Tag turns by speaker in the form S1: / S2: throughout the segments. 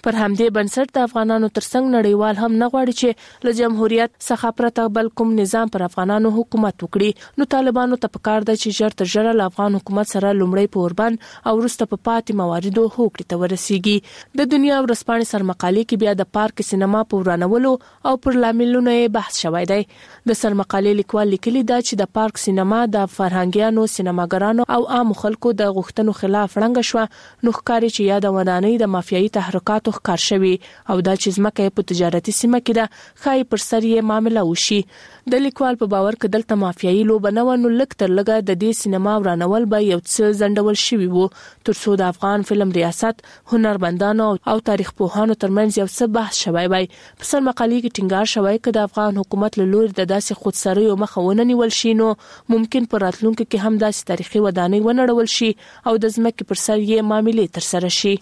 S1: پر همدې بنسټ د افغانانو ترڅنګ نړیوال هم نه غواړي چې له جمهوریت څخه پرته بل کوم نظام پر افغانانو حکومت وکړي. نو طالبانو ته پکار ده چې ژر تر ژره له افغان حکومت سره لومړی په اوربند او وروسته په پاتې مواردو هوکړې ته ورسیږي. د دنیا ورځپاڼې سرمقالې کې بیا د پارک سینما په ورانولو او پر لاملونو بحث شوی دی. د سرمقالې لیکوال لیکلي دا چې د پارک سینما د فرهنګیانو، سینماګرانو او عام خلکو د غوښتنو خلاف رنګ شو. نو ښکاري چې یا د ودانۍ د مافیایي تحرکاتو ښکار شوی او دا چې ځمکه په تجارتي سیمه کې ده خای پر سر یې معامله وشي. د لیکوال په باور کې دلته مافیایي لوبه نه و نو لږ تر لږه د دې سینما ورانول به یو څه ځنډول شوی وو ترڅو د افغان فلم ریاست، هنرمندانو او تاریخ پوهانو ترمنځ یو څه بحث شوی وای. په سرمقالې کې ټینګار شوی چې د افغان حکومت له لوري د داسې خودسریو مخه ونه نیول شي نو ممکن په راتلونکي کې هم داسې تاریخي ودانۍ ونړول شي او د ځمکې پر سر یې معاملې ترسره شي.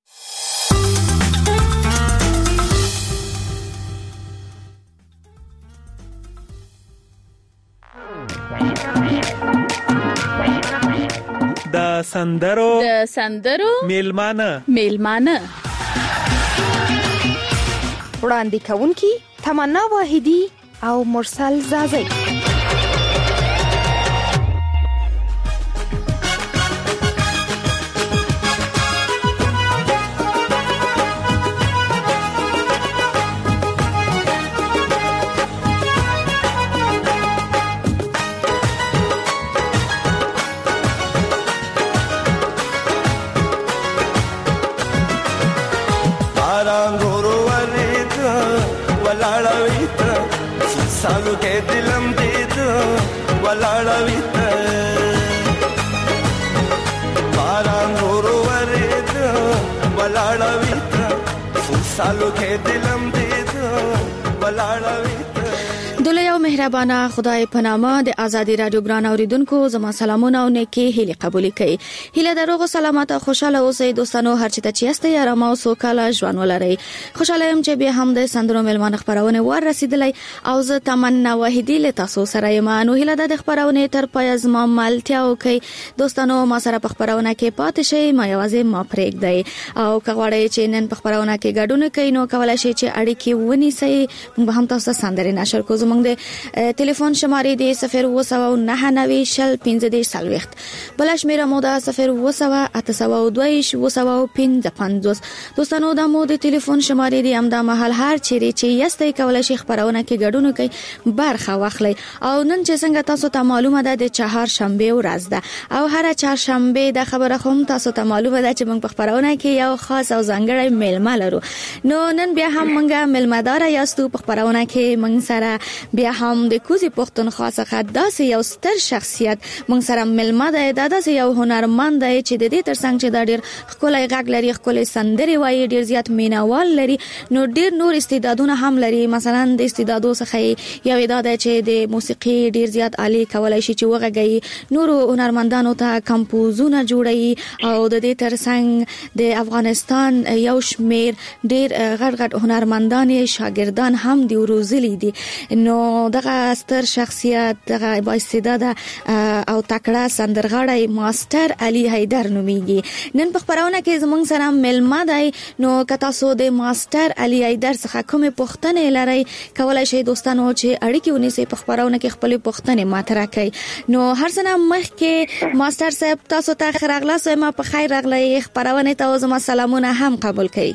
S2: د سندرو میلمانه
S3: وړاندې کوونکی تمنا واحدی او مرسل زازی.
S4: सालू के दिलम दीद वलाड़वित बारांगोरवरेद वलाड़वित सालू के दिलम दीद वलाड़वित.
S3: دوله او مهربانه خدای په نامه د ازادي رادیو ګران اوریدونکو زما سلامونه او نیکی هیله قبول کړئ. هیله دروغ سلامت او خوشاله اوسئ دوستانو، هر چیرته چې یاستئ آرام او سوکاله ژوند ولرئ. خوشاله یم چې بیا هم د سندرو میلمانه خبرونه ور رسیدلې او زه تمنا واحدی له تاسو سره یم. نو هیله د خبرونه تر پای زما ملتیا وکي دوستانو، ما سره په خبرونه کې پاتې شئ، ما یوازې ما پرېږدئ او کغواړئ چې نن په خبرونه کې ګډون کړئ نو کولای شئ چې اړیکې ونیسئ. موږ هم تاسو سندرې نشر کوو. د ټلیفون شمارې د 029901540 بل شمیره مو د 0208225 دوستانو د مو د ټلیفون شمارې د امدا محل هر چیرې چې یاستئ کولای شئ خبرونه کې ګډون کړئ، برخه واخلئ. او نن چې څنګه تاسو ته معلومه ده د چهارشنبه ورځ ده او هر چهارشنبه د خبره هم تاسو ته معلومه ده چې موږ په خبرونه کې یو خاص او ځانګړی میلمه لرو. نو نن بیا هم موږ میلمدار یاستو په خبرونه کې موږ سره بیا هم د کوزي پښتونخوا څخه داسې یو ستر شخصیت موږ سره ملما دی، داسې یو هنرمند دی چې د دې ترڅنګ چې دا ډېر ښکلی غږ لري، ښکلی سندرې وایي، ډېر زیات مینوال لري، نو ډېر نور استعدادونه هم لري. مثلا د استعدادو څخه یو دا دی چې د موسیقي ډېر زیات عالی کولای شي چې وغږوي، نورو هنرمندانو ته کمپوزونه جوړوي او د دې ترڅنګ د افغانستان یو شمیر ډېر غټ غټ هنرمندان شاګردان هم دی روزلي دي. نو دغه ستر شخصیت، دغه بااستعداد او تکړه سندرغاړی ماستر علي حیدر نومیږي. نن په خبرونه کې زموږ سره ملما دی. نو که تاسو د ماستر علي حیدر څخه کومه پوښتنه لرئ کولای شئ دوستانو چې اړیکې ونیسئ، په خبرونه کې خپل پوښتنې مطرح کړئ. نو هر څه مخکې ماستر صاحب تاسو ته خیر راغلاست، ما په خیر راغلی، خبرونه ته زما سلامونه هم قبول کړئ.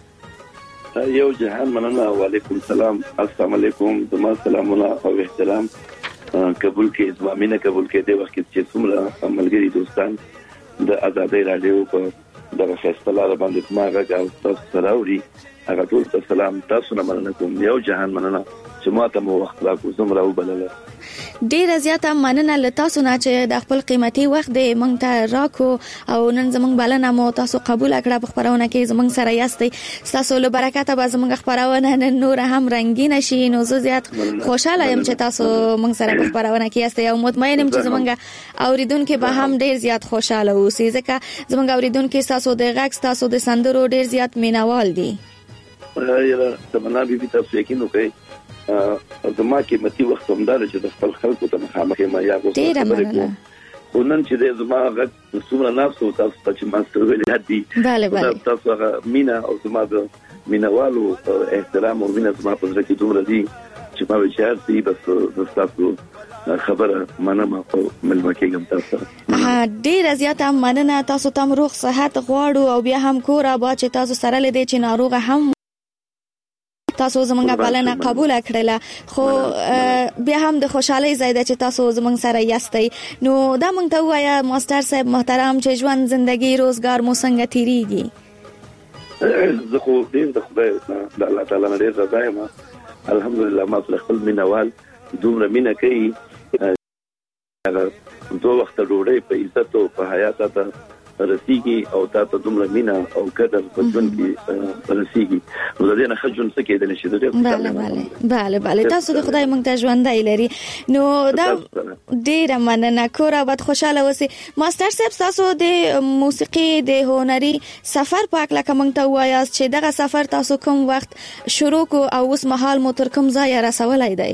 S5: یو جهان مننه، وعلیکم السلام، السلام علیکم، زما سلامونه او احترام قبول کړئ، زما مینه قبول کړئ. د وخت چې څومره ملګری دوستان د ازادۍ رادیو په دغه فیصله باندې ما غږ او تاسو سره اوري، هغه ټول ته سلام، تاسو نه مننه کوم. یو جهان مننه چې ما ته مو وخت راکو زمرا وبلله.
S3: ډیره زیاته مننه له تاسو نه چې د خپل قیمتي وخت د مونږ ته راکو او نن زمونږ بلنه مو تاسو قبول کړه. په خبرونه کې زمونږ سره یاستئ، تاسو له برکته به زمونږ خبرونه نن نور هم رنگین شي. نو زه زیات خوشاله یم چې تاسو مونږ سره په خبرونه کې یاستئ او مطمئن یم چې زمونږ اوریدونکو به هم ډیر زیات خوشاله اوسي، ځکه زمونږ اوریدونکو تاسو د غږ، تاسو د سندرو ډیر زیات مینوال دي.
S5: یاره تمنا بي تاسو یقین وکړئ زما قیمتي وخت هم دا چې د خپل خلکو ته مخامخ ما یا غوښتل خو نن چې زما غږ څومره ناسو تاسو ته چې ماستر ویلي هدي تاسو هغه مینا او زما د مینوالو احترام او مینا زما په ځکه کې دومره دي چې ما وچار دي بس تاسو خبره منم او ملمکېږم تاسو
S3: ډېر زیاته مننه. تاسو ته روغ صحت غواړو او بیا هم کور آباد چې تاسو سره لیدي چې ناروغ هم تاسو زمونږه پالنه قبول کړله خو بیا هم د خوشحالي زیاده چې تاسو زمونږ سره یاستئ. نو دا مونږ ته وایا ماستر صاحب محترم چې ژوند زندگی روزګار مو څنګه تیریږي؟
S5: زه خو دې د خدای د الله تعالی نه ډېر راضي یم الحمدلله. ما خپل مینوال دومره مینا کوي هغه دوه وخت ډوډۍ په عزت او په حیات ته رسیږي او تاسو دومره مینا او قدر په ژوند کې رسیږي. نو د دې نه خجل څه کېدل شي
S3: بله بله تاسو د خدای مونږ ته ژوندۍ لري. نو دا ډیره مننه. کور آباد خوشاله اوسئ. ماستر صاحب تاسو د موسیقي د هنري سفر په اړه کوم ته وایاست چې دغه سفر تاسو کوم وخت شروع کو او اوس مهال مو تر کوم ځای رسولای دی؟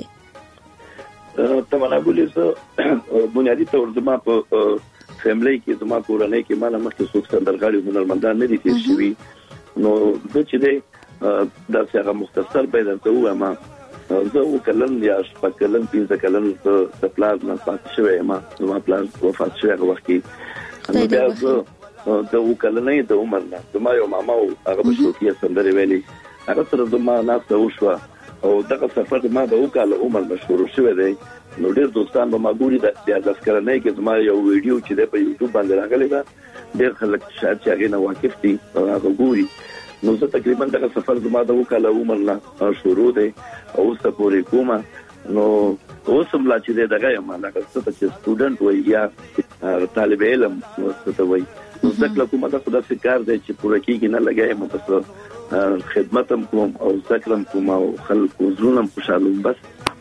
S5: تمنا ګولې بنیادی تور زما په فیملی کې زما کورنۍ کې مالا مخکې څوک سندرغاړي هنرمندان نه دي تیر شوي. نو د چې دی دا څنګه مختصر پیدا ته وایم زه وکړم یا شپږ کلن 15 کلن د پلاز نه پاتې شوی ما زما پلاز وفات شوی هغه وخت کې نو بیا زه د وکړنې د عمر نه زما یو ماما هغه بشوکي سندري ویلي هغه سره زما ناسته وشوه او دغه سفر ما د وکاله عمر مشهور شوی دی. نو ډېر دوستان به ما ګوري د ځکرنې کې زما یو ویډیو چې د په یوټیوب باندې راغلی دا ډېر خلک شاید چې هغه نه واقف دي هغه ګوري. نو زه تقریبا دغه سفر زما د وکاله عمر نه شروع دی او څه پورې کومه. نو اوس هم لا چې دغه یم هغه څه چې سټوډنټ وای یا طالب علم څه وای نو ځکه کومه دا خدای څخه دی چې پوره کیږي نه لګایم بس خدمتم کوم او ذکرم کوم او خلکو زړونم خوشاله بس.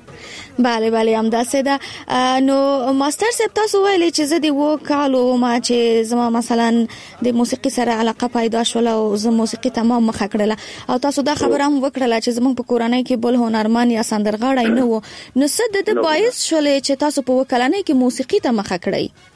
S3: بله بله همداسې ده. نو ماستر صاحب تاسو ویلي چې زه د وکالو ما چې زما مثلا د موسیقي سره علاقه پیدا شول او زه موسیقي تمام مخه کړله او تاسو دا خبره هم وکړله چې زموږ په کورنۍ کې بل هنرمند یا سندرغاړی نه و. نو څه د باعث شول چې تاسو په وکالنۍ کې موسیقي ته مخه کړئ؟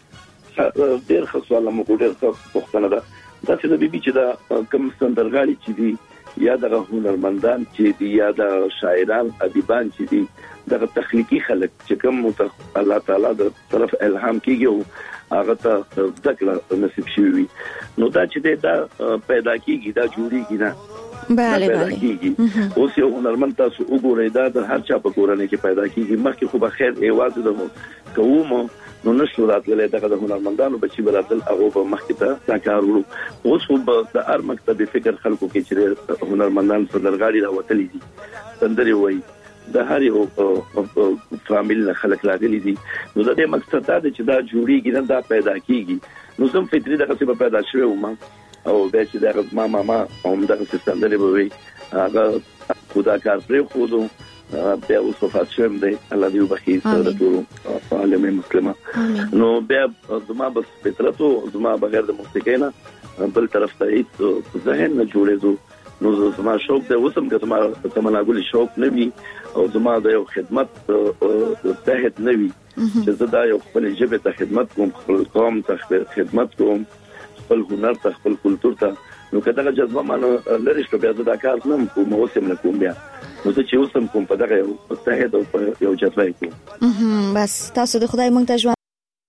S5: ډېر ښه سوال مو ډېر ښه پوښتنه ده. دا چې د بیبي چې دا کوم سندرغاړي چې دي یا د هنرمندان چې دي یا د شاعران ادیبان چې دي دغه تخلیقي خلک چې کوم الله تعالی د طرف الهام کیږي هغه ته ذکر نصیب شوی نو دا چې دا پیدا کیږي دا جوړیږي نه
S3: بله بله.
S5: اوس یو هنرمند تاسو وګورئ دا د هر چا په کورنۍ کې پیدا کیږي. مخکې خو به خیر ایواز د کومو نو نشو راتللی دغه د هنرمندانو بچي براتل هغه په مخکې ته کار وکړو. اوس خو د هر مکتب فکر خلکو کې چې هنرمندان سندرغاړي راوتلي دي سندري وایي د هر یو فامیل نه خلک راغلي دي. نو د دې مقصد دا دی چې دا جوړیږي نه دا پیدا کیږي. نو زم فطري دغه څه پیدا شوی وم او بیا چې دغه ماما هم دغه سندري به وي هغه خدا کار پرې خو بیا اوس وفات شوم دی الله دې وبخي سره ټول عالم مسلمان. نو بیا زما بس فطرت او زما بغیر د موسیقۍ نه بل طرف ته هیڅ ذهن نه جوړېدو. نو زما شوق دی اوسم که زما تمنا ګل شوق نه وي او زما د یو خدمت تحت نه وي چې زه دا یو خپل ژبه ته خدمت کوم خپل قوم ته خدمت کوم خپل هنر ته خپل کلچر ته نو کله جذبه مانو لري چې بیا دا کار نه کوم اوسم نه کوم بیا نو چې اوسم کوم په دغه یو تحت او یو جذبه کوم
S3: بس تاسو د خدای مونږ ته ژوند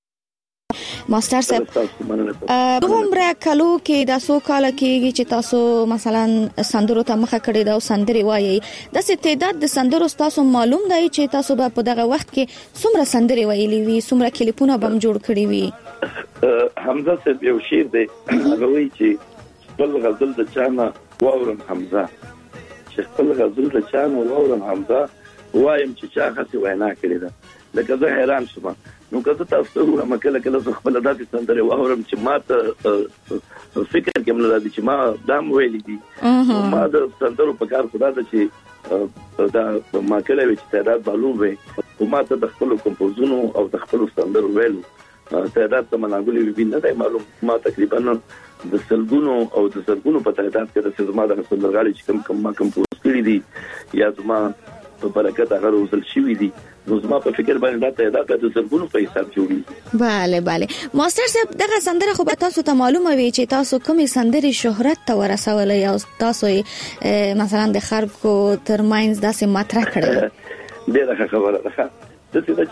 S3: ماستر صاحب دومره کلو کې د سو کال کېږي چې تاسو مثلا سندرو ته مخه کړی دا سندري وایي د ستعداد د سندرو تاسو معلوم دی چې تاسو په دغه وخت کې څومره سندري ویلي وي څومره کلیپونه بم جوړ کړی وي؟
S5: حمزه صاحب یو شعر دی هغه وایي چې خپل غزل د چانه واورم حمزه چې خپل غزل د چانه واورم حمزه وایم چې چا خاصه وینا کړی ده لکه زه حیران شوم. نو که تاسو ته هم کله کله خپل داسې سندره واورم چې ما ته فکر کوم نه راځي چې ما دام ویلې دي ما د سندرو په کار خدا ده چې دا ما کله چې تعداد معلوم وي او ما ته د خپل کمپوزونو او د خپل سندرو ویلو تعداد ته مناګولې وی نه دی معلوم. ما تقریبا د سلګونو او د سلګونو په تعداد کې د زما د سندرغاړي چې کوم ما کمپوز کړی دي یا زما په برکت هغه روزل شوی دي نو زما په فکر باندې دا د زرګونو په حساب جوړي.
S3: bale ماستر صاحب دغه سندره خو به تاسو ته معلومه وي چې تاسو کومې سندري شهرت ته ورسولې او تاسو مثلا د خلکو ترمنځ داسې مطرح کړل.
S5: ډیره خبره ده د څه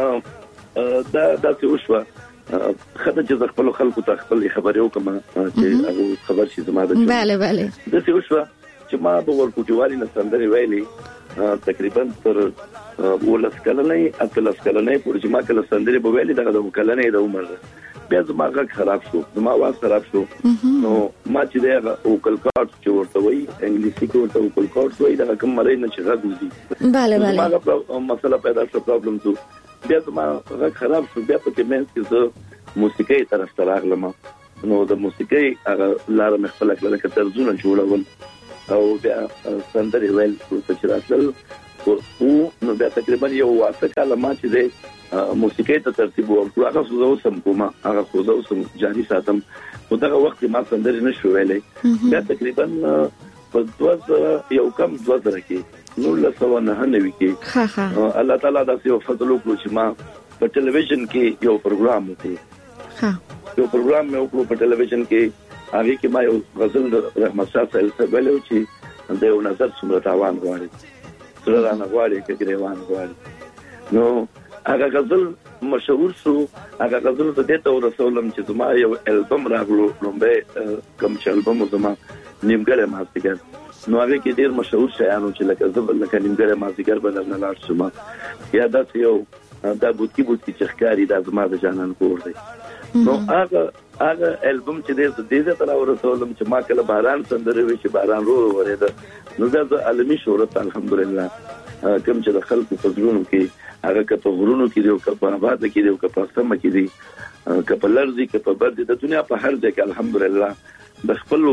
S5: چې دا څه وشو خدای چې خپل خلکو ته خپل خبرې وکم چې هغه خبر شي زما د
S3: bale
S5: د څه وشو چې ما په ورکوټوالي نه سندري ویلي تقریبا تر ولس کلنې اتلس کلنې پورې چې ما کله سندري په ویلي دغه د کلنې د عمر بیا زما غږ خراب شو زما आवाज خراب شو نو ما چې دا وکل کارت چې ورته وایي انګلیسي کې ورته وکل کارت وایي دا کوم مری نه چې غږ وځي
S3: bale
S5: مسله پیدا شو پرابلم تو بیا زما غږ خراب شو بیا په کې مې چې موسیقي طرف ته راغلم نو د موسیقي هغه لار مې خپل کړل چې ترجمه جوړول او بیا سندري ویل چې راتل او نو بیا تقریبا یو واسه کله ما چې د موسیقي ته ترتیب ورکړ هغه څه زو سم کومه هغه خو زو سم جاري ساتم په دغه وخت ما سندري نشو ویلې بیا تقریبا په 2000 یو کم 2000 کې نو له 1990 کې الله تعالی دا یو فضل وکړو چې ما په ټلویزیون کې یو پروګرام وکړ یو پروګرام مې وکړو په ټلویزیون کې هغه کې ما یو غزل رحمت شاه صاحب ویلو چې د یو نظر څومره تاوان غواړي سره نه غواړي کې ګریوان غواړي نو هغه غزل مشهور شو هغه غزل د دې ته ورسولم چې زما یو البم راغلو لومبه کوم چې البم زما نیمګړی مازیګر نو هغه کې ډیر مشهور شایانو چې لکه زبر لکه نیمګړی مازیګر بدل نه لاړ شم یا دا یو دا بوتکی چخکاری دا زما د جانان کور دی نو هغه البم چې دې ته ورسولم چې ما کله باران سندره وی چې باران رو ورېده نو دا عالمي شهرت الحمدلله کوم چې د خلکو په زړونو کې هغه کته غرونو کې دی او کپه آباد کې دی او کپه سم کې دی کپه لرزي کپه بد د دنیا په هر ځای کې الحمدلله د خپل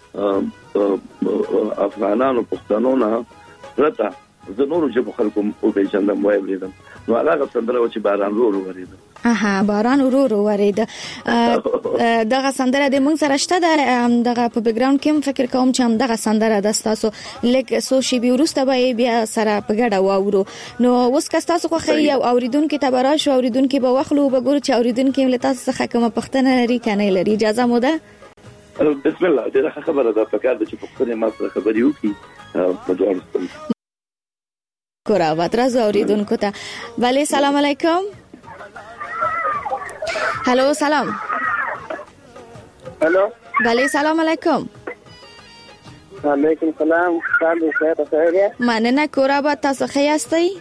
S5: افغانانو پښتنو نه پرته د نورو جبو خلکو او به چندم وای ولیدم نو هغه سندره چې باران رو ورېده
S3: باران ورو ورېده دغه سندره د مونږ سره شته دغه په بیک ګراوند کې فکر کوم چې هم دغه سندره د تاسو لکه سو شی بیورسته به بیا سره په ګډه واورو نو اوس که تاسو خو خی او اوریدونکو ته برا شو اوریدونکو به وخلو به ګور چې اوریدونکو له تاسو څخه کومه پښتنه لري کنه لري اجازه مو ده
S5: بسم الله دغه خبره ده فکر د چې پښتنه ما سره خبري وکي په دوه
S3: کورا واترز اوریدونکو ته بله سلام علیکم هلو سلام
S6: هلو
S3: بله سلام علیکم
S6: علیکم سلام تاسو څنګه
S3: مننه کورا با تاسو ښه یاستئ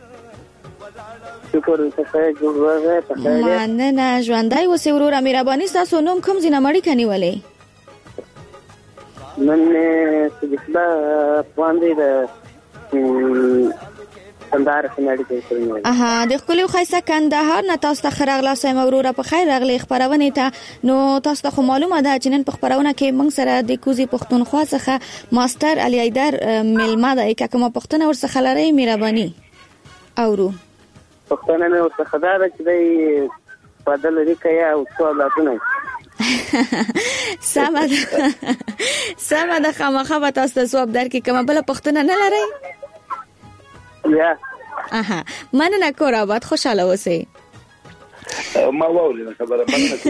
S6: شکر تاسو جوړه
S3: مننه ژوندای اوسئ ورور مهرباني تاسو نوم کوم ځینه مړی کني ولې
S6: نن سجدا باندې د کندهار خناړي کې
S3: د خپل خیسه کندهار نه تاسو ته خراغلا سم وروره په خیر راغلی خبرونه ته نو تاسو ته معلومه ده چې نن په خبرونه کې موږ سره د کوزي پښتونخوا څخه ماستر علي ایدر ملما ده که کومه پښتنه ورڅخه لري مهرباني اورو
S6: پښتنه نه ورڅخه ده چې دی بدل لري کیا او سوالاتونه سمه ده خامخا تاسو ته سواب در کې کومه بل پښتنه نه لري
S5: یا
S3: مننه کور آباد خوشاله اوسئ
S5: ما ووري خبره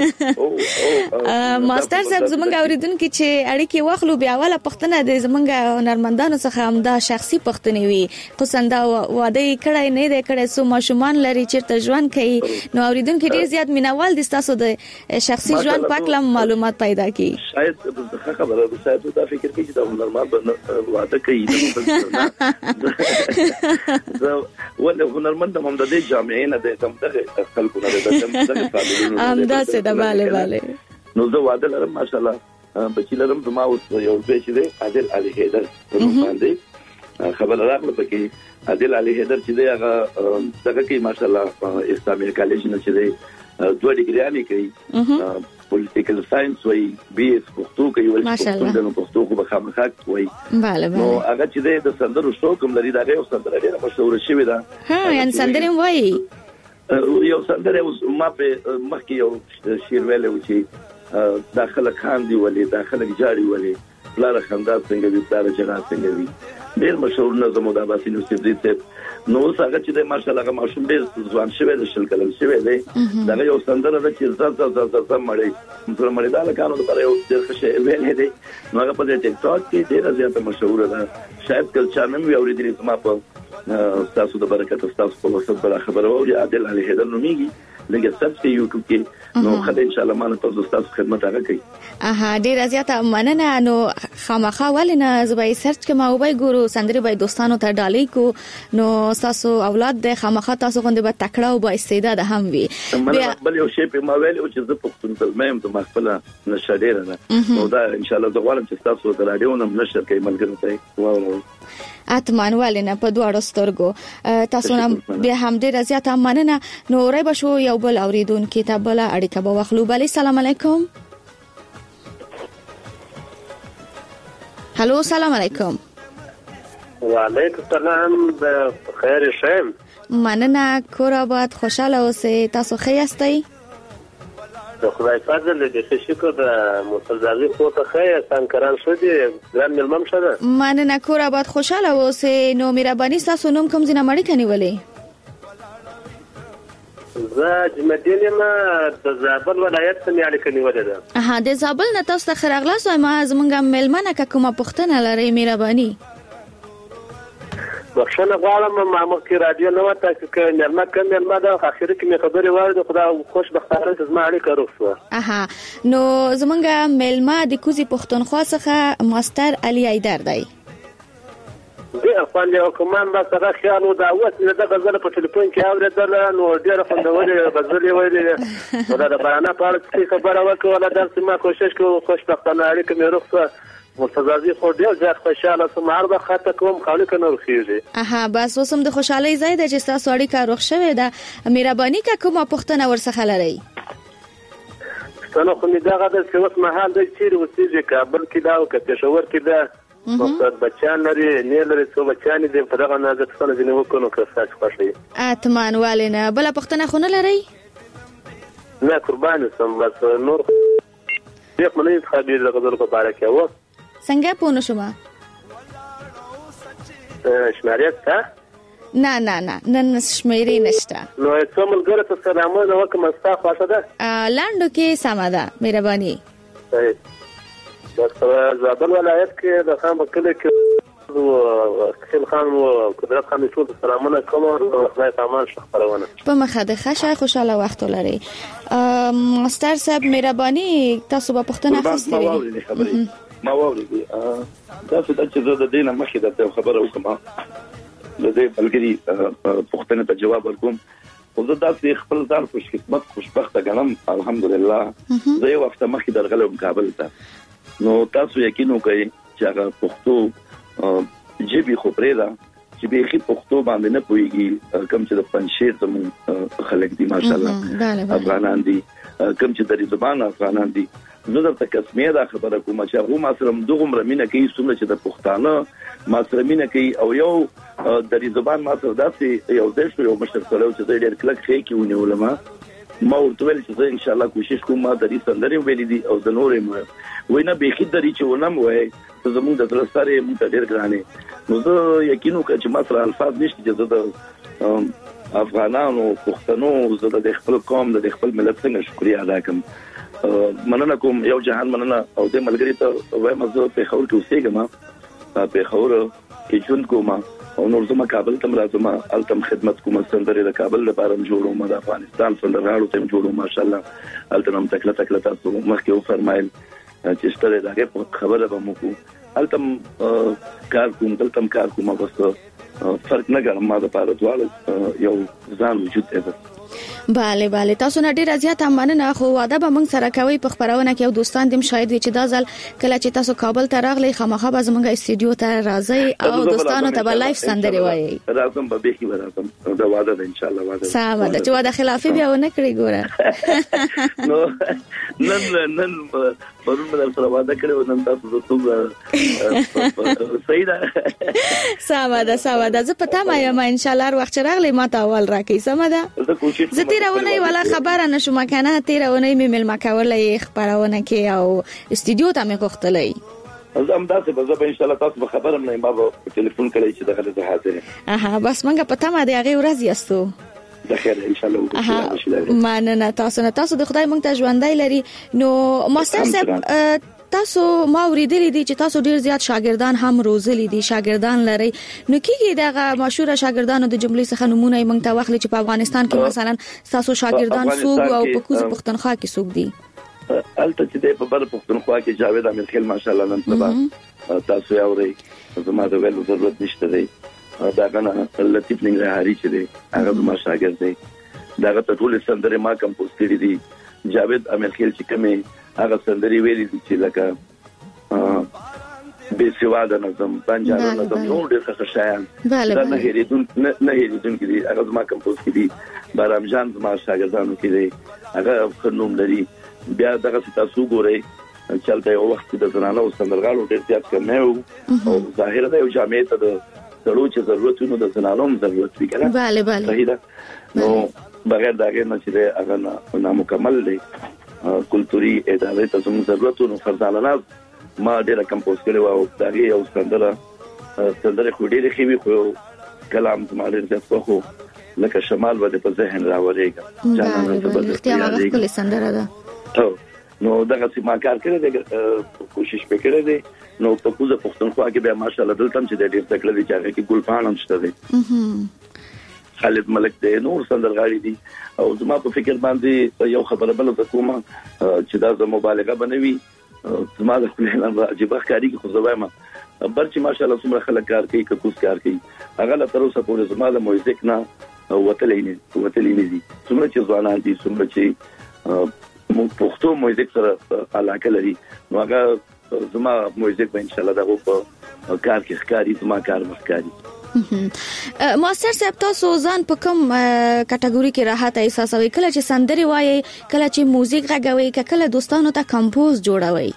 S5: مننه
S3: ماستر صاحب زمونږ اوریدونکو چې اړیکې واخلو بیا والا پښتنه د زمونږ هنرمندانو څخه هم دا شخصي پښتنې وي خو سنده واده کړای نه دی کړای سو ماشومان لري چیرته ژوند کوي نو اوریدونکو ډیر زیات مینوال دي تاسو د شخصي ژوند په اړه معلومات پیدا کړي
S5: شاید خبره ده شاید دا فکر کوي چې دا هنرمند واده کوي ولا هنرمند هم د دې جامعې نه د کوم دغه خلکو نه
S3: دا څه ده bale
S5: نو زه واده لرم ماشاءالله بچی لرم زما اوس یو بچی دی عادل علي حیدر باندې خبر راغله پکې عادل علي حیدر چې دی هغه دغه کې ماشاءالله اسلامي کالج نه چې دی 2 ډیګریانې کوي پولیټیکل ساينس وای بي اس پښتو کوي ول پښتو خو به خامخا وای نو هغه چې دی د سندرو شو کوم لري دا یو سندره ډیره مشهور شوی ده
S3: ان سندره وای
S5: یو سندره ما په مخکې یو شعر ویلو چې داخله خان دی ولې داخله جاړي ولې بلاره خندا څنګه وي بلاره جنا څنګه وي ډیر مشهور نظم د عباسي نوسفزي ته نو څنګه چې د ماشاءالله ماشوم ډیر ځوان شوی د شل کلم شوی دی دا یو سندره ده چې زړه مړی دا لکانو لپاره یو ډیر ښه شی ویل دی نو هغه په ټیک ټاک کې ډیر زیاته مشهور ده شاید کله چې نن وی اوریدلی زما په تاسو د برکت تاسو په وسط بل خبره او عادل علي هدر نو میږي لکه سبس کې یوټیوب کې نو خدای ان شاء الله مانه تاسو خدمت هغه کوي
S3: ډیر زیاته مننه نو خامخا ولنه زبای سرچ کما او بای ګورو سندري بای دوستانو ته ډالۍ کو نو تاسو اولاد د خامخا تاسو غونډه به تکړه او با استعداد هم وي
S5: بل یو شی په ما ویل او چې زه پښتون تلمم ته مخفله نشریره نه نو دا ان شاء الله زه غواړم چې تاسو د رادیو نم نشر کوي ملګرو ته واو
S3: اتمان ولنه په دواړو سترګو تاسو هم به هم ډیر زیاته مننه نو رای بشو یو بل اوریدون کې تبله اړیکه به واخلو بلی سلام علیکم هلو سلام علیکم
S6: وعلیکم السلام بخیر شیم
S3: مننه کور آباد خوشاله اوسئ تاسو ښه یاستئ
S6: د خدای فضل دې شکر د متزازي خو ته خیر څنګه شو دي ځان ملمم شته
S3: مننه کور آباد خوشاله اوسئ نو مهرباني تاسو نوم کوم ځنه مړی کني ولې
S6: زه جمدین ما د زابل ولایت څخه اړیکه نیولې ده
S3: د زابل نه تاسو ته خراغلاس ما زمونږه ملمنه کومه پښتنه لري مهرباني
S6: بخښنه غواړم ما مخکې رادیو نه وته چې نرمه کم نرمه د اخر کې مې خبرې واره خدا خوشبختانه چې زما اړیکه روغ شو
S3: نو زمونږه ملما د کوزي پښتونخوا څخه ماستر علي ایدر دی
S6: د افغان یو کومان با سره خیال او دا اوس د غزل په ټلیفون کې اورېدل نو ډېر خوندورې غزل ویلې دا د بیان په اړه څه خبره وکړه ولا درس ما کوشش کوم خوشبختانه اړیکه مې روغ شو مرتضی خو ډیر زیات خوشاله سم هر وخت خاطر کوم خالي کنه ورخیږي
S3: بس اوسم د خوشحالي زیاده چې تاسو اړیکه روغ شوه ده مهرباني کومه پښتنه ورڅخه لري
S6: ستنه خو می دغه د څوک محل د چیرې وسیږي کابل کې دا او پېښور کې دا مقصد بچان لري نه لري څو بچان دي په دغه نه د څنګه دي نو کوو که تاسو خوشي
S3: اتمان والنه بل پښتنه خو نه لري
S6: نه قربان سم بس نور دغه منې خبير د غزل په اړه کې و
S3: څنګه پونه شوما
S6: شماریت تا
S3: نه نن شمیرې نشته
S6: نو څو ملګری ته سلامونه وکم ستا خواته ده
S3: لاندو کې سماده مهرباني
S6: بس زابل ولایت کې د خان بکله کې خپل خان او قدرت خان ټول سلامونه کوم او خدای پامان شخبرونه
S3: په مخه د خشه خوشاله وخت لري ماستر صاحب مهرباني تاسو په پښتنه خاصه
S5: ما ووري دا څه چې زه د دینه مخې د خبره وکم د دې بلګری پښتنه ته جواب ورکوم خو زه تاسو خپل ځان خوش قسمت خوشبخته ګڼم الحمدلله زه یو وخت مخې درغلم کابل ته نو تاسو یقین وکړئ چې هغه پښتو جبي خو پرې ده چې به خې پښتو باندې نه پويږي کوم چې د پنځیر زمو خلک دي ماشاءالله افغانان دي کوم چې د زبان افغانان دي زه درته قسمه دا خبره کوم چې هغه ما سره دغه مرمنه کوي څومره چې د پښتانه ما سره مینه کوي او یو د زبان ما سره داسې یو دیش یو مشر سره چې ډېر کلک خې کې ونیولم ما ورته ویل چې ان شاء الله کوشش کوم ما د دې سندري ویلې دي او د نورې وینه به خې درې چې ونم وای ته زموږ د تر سره مونږ ډېر ګرانه نو زه یقین وکړم چې ما سره الفاظ نشته چې د افغانانو پښتنو زه د خپل قوم د خپل ملت څخه شکریا ادا کوم مننه کوم یو جهان مننه او د ملګری ته وایم زه په خور کې اوسېږم په خور کې ژوند کوم او نور زما کابل ته راځم التم خدمت کوم سندره د کابل لپاره جوړوم د افغانستان سندرغاړو ته جوړوم ماشاءالله التم تکله تاسو مخکې و فرمایل چې ستاره دغه خبره به مو کو التم کار کوم دلتم کار کوم بس فرق نه ګرم ما د پاره دواله یو ځان وجود دی
S3: bale تاسو نه ډیر زیات مننه خو واده به موږ سره کوي په خبرونه کې او دوستان دم شاید چې دا ځل کله چې تاسو کابل ته راغلي خامخا به زموږ استودیو ته راځي او دوستانو ته به لایف سندري وایي
S5: راځم به به راځم دا واده ان شاء الله واده
S3: سلام ده چې واده خلافي بیا ونه کړی ګوره
S5: نو نن پرون مې سره واده کړو نن تاسو ته صحیح ده
S3: ساده زه پتا ما یم ان شاء الله وخت راغلی ما ته اول راکې سم ده زه تیرونه ولا خبره نشم کنه تیرونه مې مل مکولې خبرونه کې او استودیو ته مې کوختلې
S5: زم تاسو به ان شاء الله تاسو به خبرم نه ما به ټلیفون کړئ چې دغه زه حاضر
S3: یم. بس منګه پته ما دی هغه ورځ یاستو.
S5: د خیر ان شاء الله.
S3: مننه تاسو د خدای مونږ ته ژوندۍ لري. نو ماستر صاحب تاسو ما اوریدلې دي چې تاسو ډیر زیات شاګردان هم روزلي دي، شاګردان لري. نو کیږي دغه مشهور شاګردانو د جملې څخه نمونه مونږ ته واخلي چې په افغانستان کې مثلا تاسو شاګردان څوک او په کوم پښتونخوا کې څوک دي؟
S5: البته چې په بل پښتونخوا کې جاوید امیرخیل ماشاءالله نن سبا تاسو یې اوري، زما د ویلو ضرورت نشته دی. دا غنه لطیف ننګرهاري چې دی هغه زما شاګرد دی. دا ته ټول سندره ما کمپوز کړې دي. جاوید امیرخیل چې کومه هغه سندري ویلي دي چې لکه به سواد نظم پنځه نظم نور ډېر ښه شایان دا نه هېریدون کې دي. هغه زما کمپوز کړي دي. بارام جان زما شاګردانو کې دي. هغه خنوم لري. بیا دغه تاسو ګورئ چلته یو وخت د زنانه او سندرغاړو ډېر زیات کمه او ظاهر ده یو جامعه ته د سړو چې ضرورتونو د زنانو ضرورت وی کنه.
S3: bale bale
S5: صحیح ده. نو بغیر داګه نه چې هغه نامکمل دی. کلتوري ادارې ته زموږ ضرورتونو فرزانه ما ډېر کمپوز کړو او داګه یو سندره خو ډېر خوي خو کلام زما ډېر زیات خو لکه شمال ود په ذهن راوړېږي.
S3: جانانه ته بل اختیار خپل سندره ده.
S5: نو دغه چې ما کار کړی دی کوشش وکړی دی. نو په کوزه پښتونخوا کې به ماشاءالله دلته چې ډېر تکړه دي چې هغه کې ګلپان هم شته دي. خالد ملک دی نور سندرغاړي دي. او زما په فکر باندې یو خبره بل د کومه چې دا زموږ مبالغه بنوي زما د خپل اعلان عجیب ښکاری کې خو زوایم برچې ماشاءالله څومره خلک کار کوي کوز کار کوي هغه لا تر اوسه پورې زما د موزیک نه وتلې نه دي. څومره چې ځوانان دي څومره چې پښتو موزیک سره علاقه لري نو هغه زما موزیک به ان شاء الله دغه په کار کې ښکاری زما کار مخکاري.
S3: ماستر صاحب تاسو ځان په کوم کټګوري کې راحت احساسوي؟ کله چې سندري وایي، کله چې موزیک غږوي، کله دوستانو ته کمپوز جوړوي؟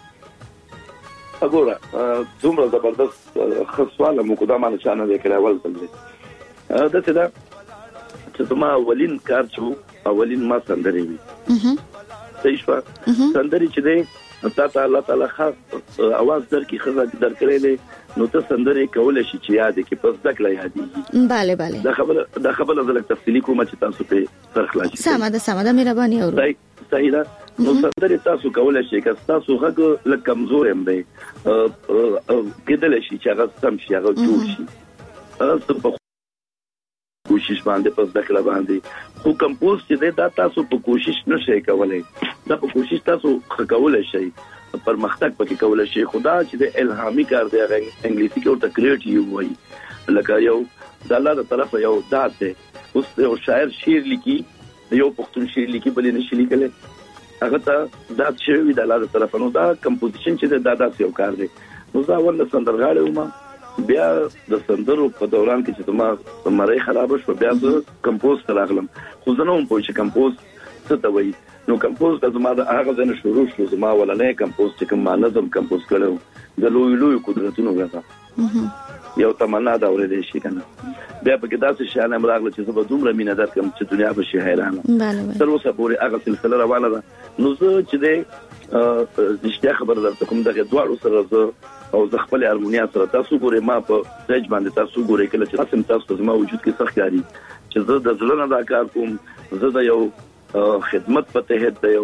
S5: وګوره څومره زبردست خصواله مقدمه نشانه دی کړه ول څنګه دا څه ده چې ما اولین کار چې اولین ما سندري وي صحیح شو. سندري چې دی تا الله تعالی خاص आवाज درکې خزه درکړلې نو ته سندري کولای شي چې یاد کې پس دکړه یادېږي.
S3: bale bale
S5: دا خبره زلک تفصیلی کوم چې تاسو په ترخلاص
S3: سمه مهرباني اورو.
S5: صحیح ده. نو سندري تاسو کولای شي که تاسو هغه لکه کمزور هم دی کېدل شي چې هغه سم شي هغه جوړ شي. تاسو کوشش باندې پس دکړه باندې خو کمپوز چې دا تاسو په کوشش نشئ کولای. دا په کوشش تاسو کولای شئ پرمختګ پکې کولای شئ. خدا چې د الهامي کار دی هغه انګلیسي کې ورته کریټیو وایي لکه یو د الله د طرفه یو ذات دی. اوس یو شاعر شعر لیکي یو پښتون شعر لیکي بلې نشي لیکلی هغه ته ذات شوی د الله د طرفه نو دا کمپوزیشن چې دا داسې یو کار دی. نو دا ول سندرغاړي ومه بیا د سندرو په دوران کې چې ما مړی خراب شو بیا زه کمپوز راغلم خو زه نه وم پوه چې کمپوز څه ته وایي. نو کمپوز د زما د هغه ځای نه شروع شو. زما ولنې کمپوز چې کوم ما نظم کمپوز کړو د لوی قدرتونو غږه یو تمنا دا ورې شي کنه. بیا په کې داسې شان هم راغله چې زه به دومره مینه درکم چې دنیا به شي حیرانه. تر اوسه پورې هغه سلسله روانه ده. نو زه چې د رښتیا خبره درته کوم دغه دواړو سره زه او زه خپل هارمونیا سره تاسو ګورئ ما په سټیج باندې تاسو ګورئ کله چې تاسو تاسو زما وجود کې سخت کاری چې زه د ځلنه دا کار کوم. زه د یو خدمت په تحت د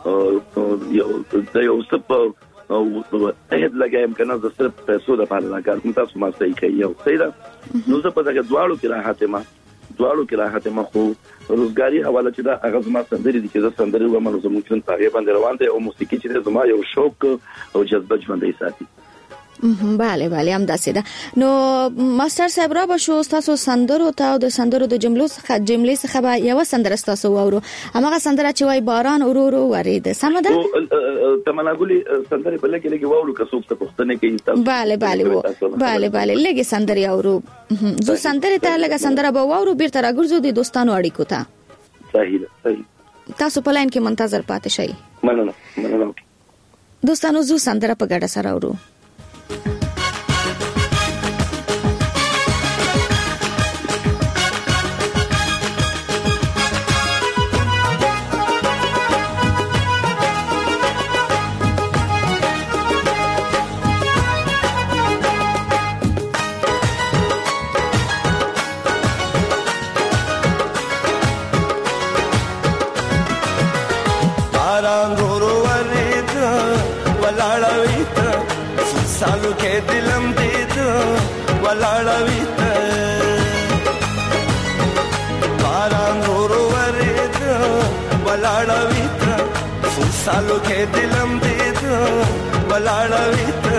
S5: یو سپ او تحت لګایم کنه زه صرف پیسو د پاره دا کار کوم. تاسو ما صحیح کوي او صحیح ده. نو زه په دغه دواړو کې راحت ما خو روزګاری حواله چې دا هغه زما سندري دي چې زه سندري ومنو زموږ ژوند په باندې روان دي او موسیقي چې زما یو شوق او جذبه ژوندۍ ساتي.
S3: bale هم داسې ده. نو ماستر صاحب را بشو تاسو سندرو ته او د سندرو د جملې څخه به یو سندره تاسو وورو. هغه سندره چې وای باران اورورو ورید سم ده.
S5: تمنا ګولي سندره بل کې لګي وورو که څوک ته پښتنه کې تاسو
S3: bale لګي سندري اورو. زه سندره ته لګه سندره به وورو بیرته راګرځو د دوستانو اړیکو ته.
S5: صحیح
S3: تاسو په لاین کې منتظر پاتې شئ.
S5: مننه
S3: دوستانو زو سندره په ګډه سره اورو.
S4: ولاړوي ته باران ورو ورېده ولاړوي ته څو سالو کې دلم دې ده ولاړوي ته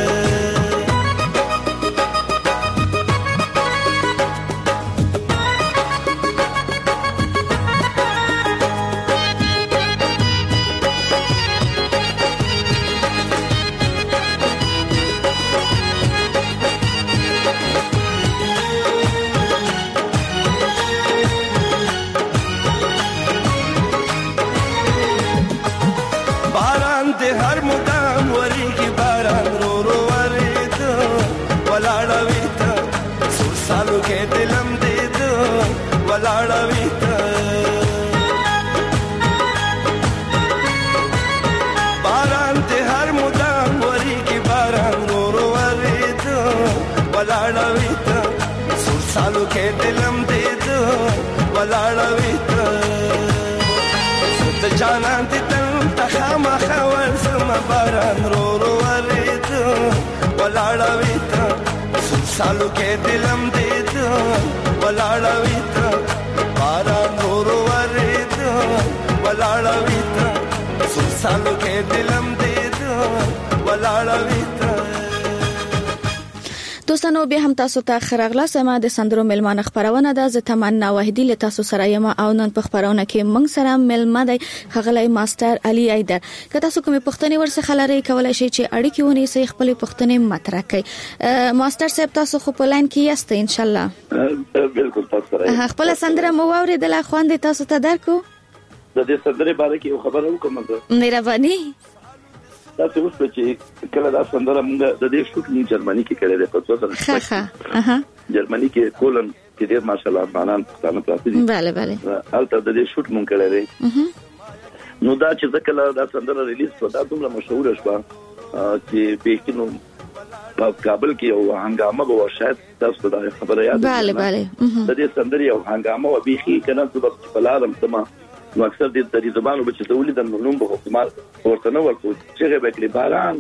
S4: سالو کې دلم دې ده ولاړوي ته ست جانان دې تل تخما خول سم باران رو رو ورېده ولاړوي ته سالو کې دلم دې ده ولاړوي ته باران رو رو ورېده ولاړوي ته سالو کې دلم دې ده ولاړوي ته
S3: دوستانو به هم تاسو ته خراغلا سما د سندرو ملمانه خبرونه ده ز تمنا واحدی له تاسو سره یم او نن په خبرونه کې موږ سره ملمه دی خغلی ماستر علي ایدر که تاسو کومه پښتني ورڅخه لري کولای شئ چې اړیکې ونی سي خپل پښتني مطرح کړئ ماستر صاحب تاسو خو په لاین کې یاست ان شاء الله
S5: بالکل تاسو سره
S3: خپل سندره مو اوریدل خوند تاسو ته درکو
S5: د دې سندره باره کې خبره وکم
S3: مهرباني
S5: تاسو اوس چې کله دا سندره موږ د دې شوټ په جرمني کې کړې ده په څو سره جرمني کې کولن کې ډېر ماشاءالله افغانان پښتانه پراته دي
S3: bale bale
S5: البته د دې شوټ مونږ کړی دی نو دا چې کله دا سندره ریلیز شو دا دومره مشهور شو چې بیخینو په کابل کې یو هنګامه به شاید تاسو دا خبره یاد
S3: bale bale
S5: د دې سندره یو هنګامه و بیخي کنه چې په لارم تمه نو اکثر د دې زبانو به چې تولید د نوم به حکومت ورته نو ورته چې به کلی باران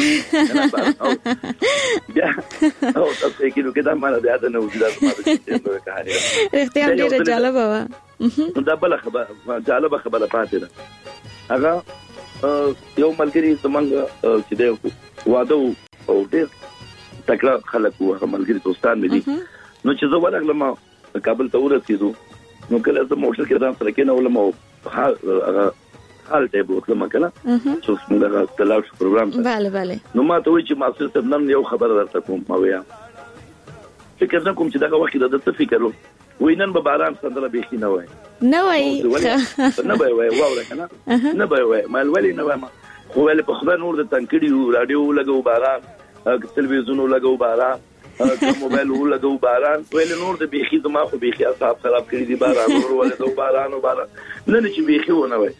S5: بیا او تاسو کې نو کې دا معنی د اته نو وجود ما د دې کہانی
S3: رښتیا ډیره جالبه و
S5: دا بل خبره جالبه خبره پاتې ده هغه یو ملګری زمونږ چې دی واده او ډېر تکړه خلک وو هغه ملګری دوستان مې دي نو چې زه ورغلم کابل ته ورسېدو نو کله زه موټر کې ځان سره کې نو ولم حال ته بوتلم کنه چې څنګه تلاو شو پروګرام
S3: bale bale
S5: نو ما ته وی چې ماستر صاحب نن یو خبر درته کوم ما ویا فکر نه کوم چې دا وخت د څه فکر وینن به باران سندره بيخي نه وای
S3: نه وای
S5: نه به وای واو کنه نه به وای مال ولی نه وای خو ول په خبر نور د تنکړي رادیو لګو باران تلویزیون لګو باران موبایل ولګو باران ویل نور د بيخي دما خو بيخي اصحاب خراب کړی دي باران نور ولګو باران او باران نه چې بيخي ونه وای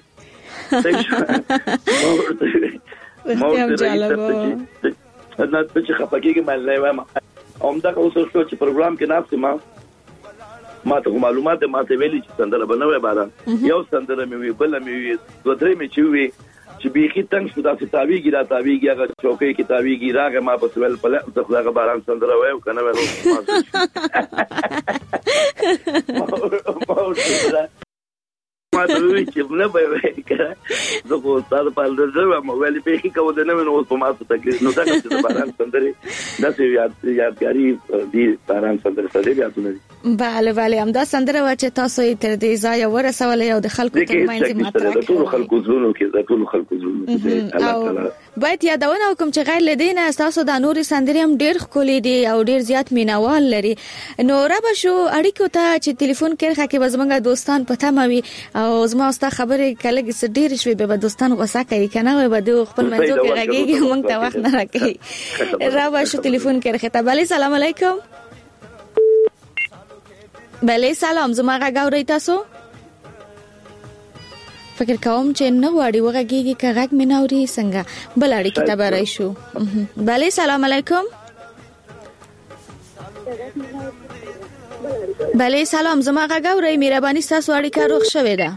S5: ما نه چې خپګيږي مال نه وایم اومدا اوس څه چې پروګرام کې ناس ما ته معلومات ما ته ویلي چې سندره بنوي باران یو سندره مې وی بل مې وی دوه درې مې چوي چې بيخي تنگ شو دا ستاویږي هغه چوکۍ کې تاویږي راغه ما په سوال په لږ خدای باران سندره وایو کنه ورو ما ته وی چې نه به وای کنه زه خو تاسو په لږه مو ویلي بيخي کوو د نه نو په ما ته تکلیف نو دا چې باران سندره د یادګاری دي باران سندره سره یادونه دي
S3: bale bale هم دا سندره و چې تاسو یې تر دې ځای ورسول یو د خلکو ترمنځ مطرح
S5: د ټول خلکو زړونو کې د ټول خلکو زړونو کې الله تعالی
S3: باید یادونه وکم چې غیر لدینه تاسو د نوري سندرې هم ډېر خولي دي او ډېر زیات مینوال لري نو را به شو اړیکو ته چې ټلیفون کړه کې وزمنګ دوستان پته مې او زما واست خبرې کله چې ډېر شوي به دوستان غوسه کوي کنه وي به خپل منځو کې راګيږي مونږ ته وخت نه راکړي را به شو ټلیفون کړه ته بله سلام علیکم بله سلام زما غاوري تاسو فکر کوم چې نو واړی وګیږي کغه مې نوري څنګه بلاړی کتاب راښو بله سلام علیکم بله سلام زما غاوري مهرباني تاسو اړیکه روغ شوې ده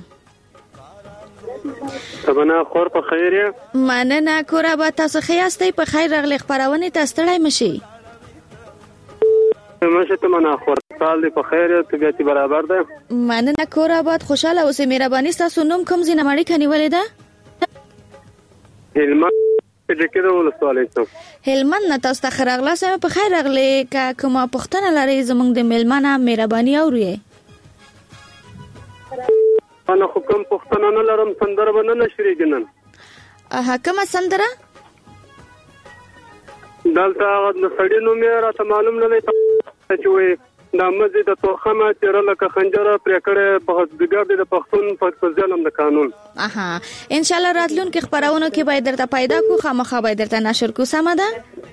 S6: سبنا خور په خیر یا
S3: مننه کورا به تاسو خیاستې په خیر رغلی خبرونه تاسو ستړی مشي
S6: مشه ته منا خورسال دی په خیر طبيعتي برابر ده.
S3: مننه کور آباد خوشاله اوسې. مهرباني تاسو نوم کوم ځای نه مړی کنيولې ده؟
S6: هلمند ټکره ولسوالۍ ته.
S3: هلمند نه تاسو ته خراغله سم په خیر راغلي. کا کومه پښتنه لري زمونږ د ملمنه مهرباني اوري؟
S6: انا خو کوم پښتنه نه لرم سندره به نه نشریږي نن.
S3: کومه سندره؟
S6: دلته د سړی نوم یې راته معلوم نه دی چې وایي دا مزې د توخمه تیره لکه خنجره پرې کړې په ځګر د پښتون په ظلم د قانون.
S3: ان شاء الله راتلونکي خبرونه کې باید درته پیدا کو خامخا باید درته نشر کو. سمه ده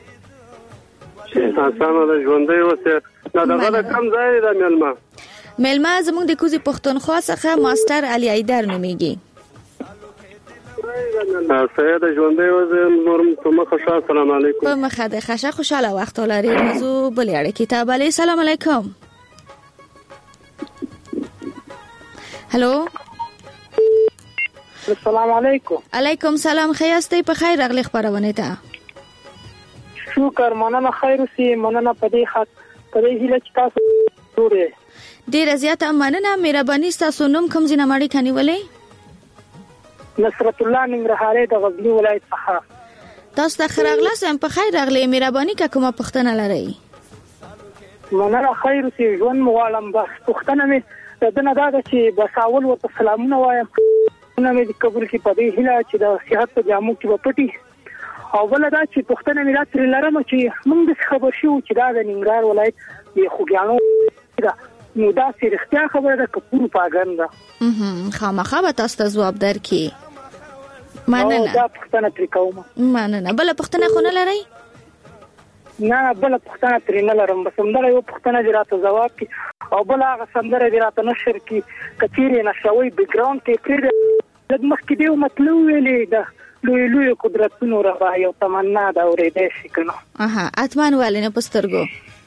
S6: سمه ده ژوندۍ اوسه. دا دغه کم ځای ده
S3: ملما زموږ د کوزي پښتونخوا څخه ماستر علي ایدر نوميږي.
S6: سید ژوندۍ اوسه. نورم ته مخه. السلام علیکم.
S3: په مخه د خشه خوشاله وخت لري. موضوع بل اړه کتاب علي. السلام علیکم. هلو
S7: السلام علیکم.
S3: علیکم سلام. خیاستې په خیر راغلی خبرونه ته.
S7: شکر مننه خیر سي مننه پدې خاط پدې هله چې تاسو جوړه
S3: ډیر زیاته مننه. مهرباني تاسو نوم کوم ځای نه مړی کنيولې؟
S7: نصرت الله ننګرهاري د غزنی ولایت څخه.
S3: تاسو ته خراغله سم په خیر راغلی. مهرباني کومه پښتنه لري؟
S7: مننه خیر سي ژوند مغالم بس پښتنه مې دنه دا چې بساول ورته سلامونه وایم. نو مې قبول کې پدې هله چې د صحت په جامو کې وپټي او بل دا چې پښتنه مې راتری لرم چې موږ د خبر شو چې دا د ننګرهار ولایت د خوګیانو دا نو دا سرختیا خبره ده کپور پاګنده.
S3: خامخا به تاسو ته جواب درکې. مننه.
S7: دا پښتنه تری کوم.
S3: مننه. بل پښتنه خو نه لري؟
S7: نه بل پښتنه تری نه لرم. بس همدغه یو پښتنه دی راته جواب کی او بل هغه سندره دی راته نشر کی کثیر نشوي بیک ګراوند کې کړی د مخکې دی مطلب ویلې ده لوی قدرتونو را یو تمنا دا اورېدې شي کنه.
S3: اتمان والنه پسترګو.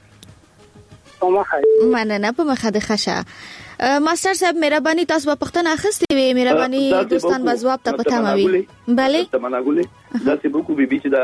S3: مننه په مخه د خشه. ماستر صاحب مهرباني تاسو په پښتنه اخستې وي. مهرباني دوستان به جواب ته پته موي. bale
S5: تمنا ګولې دا چې بوکو بيبي چې دا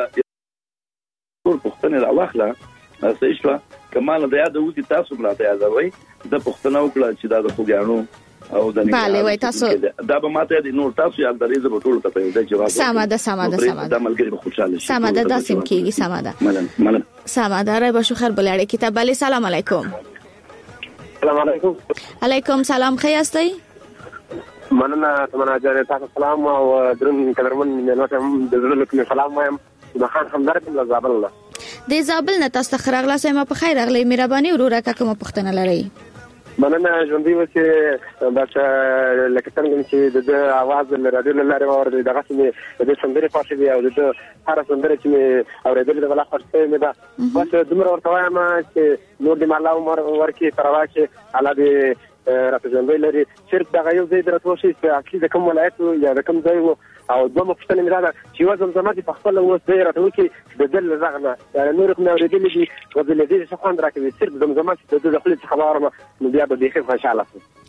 S5: ټول پښتنه راوخله صحیح شو. کمال د یاد اوتی تاسو ملاته یادوي د پښتنه وکړه چې دا د خوګانو او د
S3: bale وای تاسو
S5: دا به ماته د نور تاسو یاد درې زه ټول ته په دې جواب.
S3: سمه ده دا ملګری به خوشاله شي. سمه ده داسم کیږي. سمه ده سمه ده راي بشو خیر بلړې کتاب. bale سلام علیکم.
S6: السلام علیکم.
S3: علیکم سلام. خیاستئ؟
S6: مننه تمنا جاره تاسو سلام او درن کلرمن نو ته د زړه له سلام وایم. د خان همدرد له زابل نه.
S3: د زابل نه تاسو خراغله سم په خیر راغلی. مهرباني وروره کومه پښتنه لري؟
S6: مننه ژوندۍ وسه دا چې لکه څنګه چې د आवाज له رادیو نه لري او دغه څه د سندرې پاتې دی او د هر سندرې چې اورېدل د ولا فرصت مې ده. بس دومره ورته وایم چې نور د مالا عمر ورکی تروا چې اعلی د راته ژوندۍ لري صرف دغه یو ځای درته شي چې اکید کوم ولایت یا کوم ځای او دوه مختلف مراده چې وزن زماتي په خپل وس دی راته وکي د دل زغنه يعني نور کوم اورېدل دي غوډل دي څه خوند راکوي صرف د زماتي د خپل خبره نو بیا به دیخه ان شاء الله.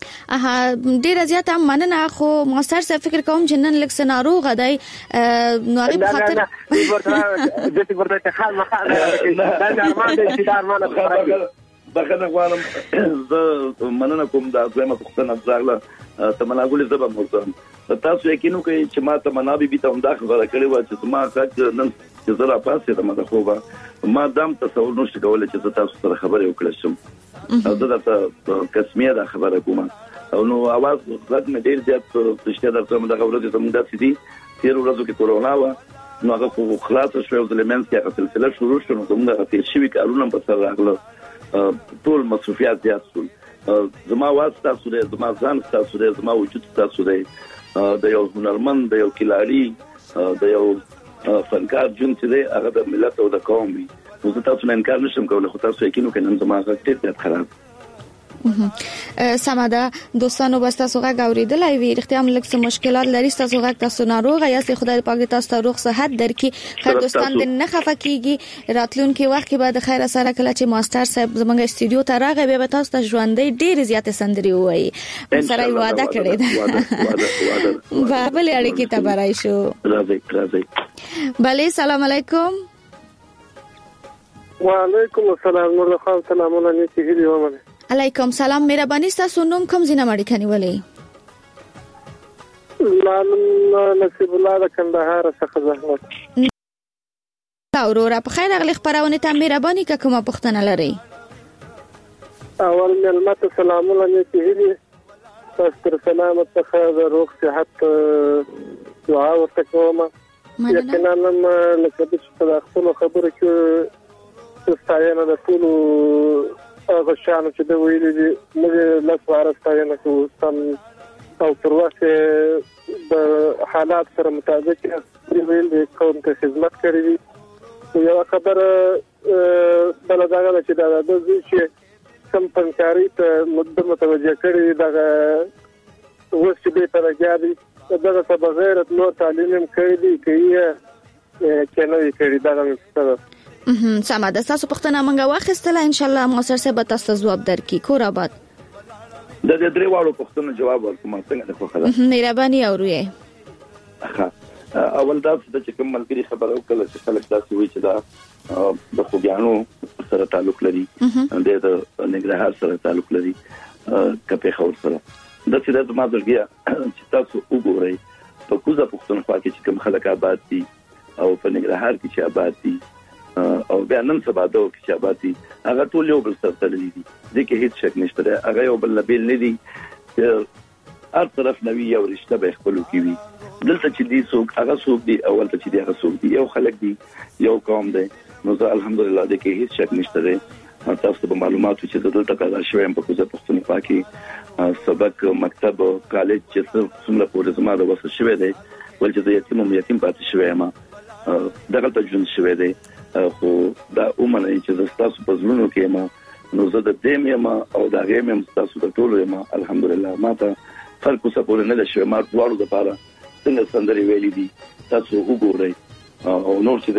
S3: ډیر زیات مننه. خو ماستر صاحب فکر کوم چې نن لکه ناروغ دی نو هغه په خاطر
S6: د دې ورته خال مخه دا ارمان دي چې ارمان
S5: بخنه غواړم زه مننه کوم دا زما پښتنه ځاغله تمنا ګولې زبا مرزم. تاسو یقینو کوي چې ما تمنا بي ته هم دا خبره کړې و چې ما خاط نن چې زرا پاسه ته ما خوبه ما دام تصور نشته کولای چې تاسو سره خبرې وکړم. او دا قسمیه دا خبره کوم او نو आवाज غږ مې ډیر زیات تشته درته مده خبره ته مونږ داسې دي. تیر ورځو کې کورونا و نو هغه خلاص شو د لمنس کې هغه سلسله شروع شو نو موږ هغه تیر شوی کارونه په سر راغله. ټول مصرفيات زیات شول. زما واس تاسو دې زما ځان تاسو دې زما وجود تاسو دې د یو هنرمند د یو کلاري د یو فنکار جون چې دې هغه د ملت او د قوم وي. زه تاسو نه انکار نشم کولای خو تاسو یقینو کنه زما هغه ډېر خراب.
S3: سماده دوستانو بس تاسو غږ اوریدلای وی رښتیا هم لکه مشکلات لري تاسو غږ تاسو ناروغ یا خدای پاک تاسو ته روغ صحت درکړي. خیر دوستان د نه خفه کیږي راتلونکي وخت کې بعد خیر سره کله چې ماستر صاحب زمونږ استودیو ته راغی به تاسو ته ژوندۍ ډېر زیات سندري وایي. سره وعده کړی ده بابل اړیکې ته برای شو.
S5: راځي
S3: bale سلام علیکم.
S6: وعلیکم السلام نور خان سلامونه نیتی هیلی ومنه.
S3: علیکم سلام. مهرباني تاسو نوم کوم ځینه مړی کنيولې؟
S6: نصیب الله د کندهار څخه زحمت.
S3: اورورا په خیر اغلی خبرونه ته مهرباني کومه پښتنه لري.
S6: اول ملمت سلامونه نیتی هیلی تاسو تر سلامت څخه د روغ صحت دعا ورته کوم. یقینا لکه د خپل خبرو کې ستاینه د ټول هغه شانو چې د ویلي دي موږ لاس وارستاینه کوو سم او پر وخت د حالات سره مطابق ویل دي کوم ته خدمت کړی دي. یو خبره بل دا چې دا د چې کم فنکاری ته متوجه کړی دغه وسې به ترګیادي دغه څه بغیر نو تعلیم کړی دي کې کنه کړی دغه څه
S3: سمه ده. تاسو پښتنه منګه واخیستله ان شاء الله موثر سه به تاسو جواب درکې کور آباد.
S5: د دې درې واړو پښتنه جواب ورکوم څنګه ده خو خلاص
S3: مهرباني اوروي.
S5: اول دا چې کوم ملګری خبر او کله چې خلک تاسو وی چې دا د خوګیانو سره تعلق لري د نګرهار سره تعلق لري کپه خور سره د څه د ما درګیا چې تاسو وګورئ په کوزه پښتونخوا کې چې کوم خلک آباد دي او په نګرهار کې چې آباد دي او بیا نن سبا د کچاباتي هغه ټول یو بل سره تړلي دي ځکه هیڅ شک نشته هغه یو بل بیل نه دي هر طرف نوی یو رشتہ به خپل کوي دلته چې دي څوک هغه څوک دي اول ته چې دي هغه څوک دي یو خلک دي یو قوم دی نو زه الحمدلله د کې هیڅ شک نشته تاسو په معلوماتو چې دلته کار شوی په کوزه پښتونخوا کې سبق مکتب کالج چې څومره پورې زما د وسه شوی دی ول چې یتیم پاتې شوی ما دغه ته جون شوی دی خو دا اومنه چې تاسو په زلونو کې ما نو زه د دې ما او دا غیم تاسو د ټولو ما الحمدلله ما ته فرق څه پورې نه شوی ما ټولو د پاره څنګه سندري ویلي دي تاسو وګورئ او نور چې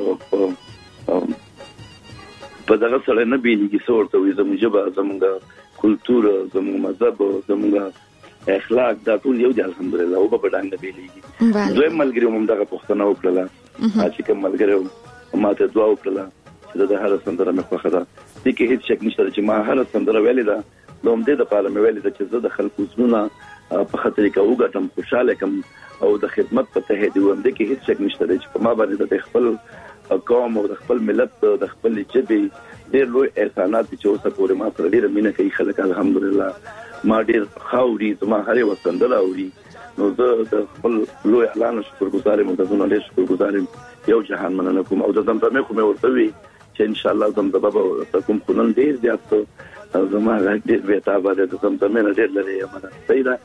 S5: په دغه سره نه بیلېږي څورته وي زموږ ژبه زموږ کلچر زموږ مذهب زموږ اخلاق دا ټول یو دي الحمدلله او په ډنګ بیلېږي دوی ملګری هم دغه پښتنه وکړه چې کوم ملګری ما ته دعا وکړه چې د هر سندره مې خوښه ده دغه هیڅ شک نشته چې ما هر سندره ویلې ده نو هم دې د پاره مې ویلې ده چې زه د خلکو زونه په خاطر کې وګټم خوشاله کوم او د خدمت په ته دی وم دغه هیڅ شک نشته چې په ما باندې د خپل قوم او د خپل ملت د خپل جبې ډېر لوی احسانات چې اوسه پورې ما سره ډېر مینه کوي خلک الحمدلله ما ډېر خاوري زما هرې وسندل اوري نو زه د خپل لوی اعلان شکرګزار یم د زونه ډېر شکرګزار یم یو جهان مننه کوم او د زمزمې کوم ورته وي چې ان شاء الله زمزمه به کوم خنن ډېر زیات زما ډېر به تابع ده زمزمې نه ډېر لري مننه صحیح ده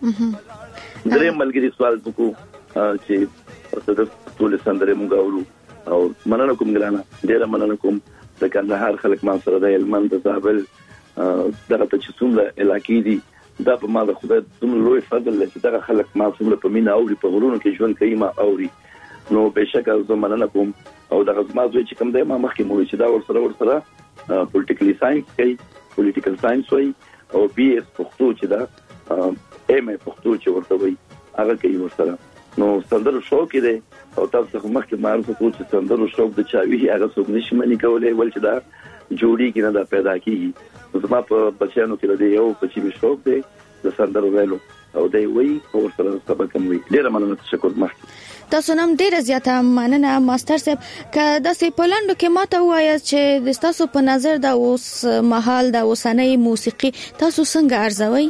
S5: درې ملګری سوال وکړو چې د ټول سندرې مونږ اورو او مننه کوم ګرانه ډېر مننه کوم د کندهار خلک ما سره د هلمند د زابل دغه چې څومره علاقې دي دا په ما د خدای څومره لوی فضل چې دغه خلک ما څومره په مینا اوري په غرونو کې ژوند کوي ما اوري نو بهشکه زه مننه کوم او دغه زما زوی چې کوم دی ما مخکې مو چې دا ورسره پولیټیکل ساينس کوي پولیټیکل ساينس وای او بي اس پښتو چې دا ایم پښتو چې ورته وای هغه کوي ورسره نو سندرو شوق دی او تاسو مخکې معرفت کوم چې سندرو شوق د چاوي هغه څوک نشي منی کولای ول چې دا جوړی کې نه دا پیدا کیږي زما په بچیانو کې د یو بچی می شوق دی د سندرو ویلو او دی وی او سره سبق کوم وی ډیر مننه تشکر مخکې
S3: تاسو نن ډیر زیاته مننه ماستر صاحب که د پولند کې ماته وایي چې د تاسو په نظر دا اوس محل د اوسنۍ موسیقي تاسو څنګه ارزوي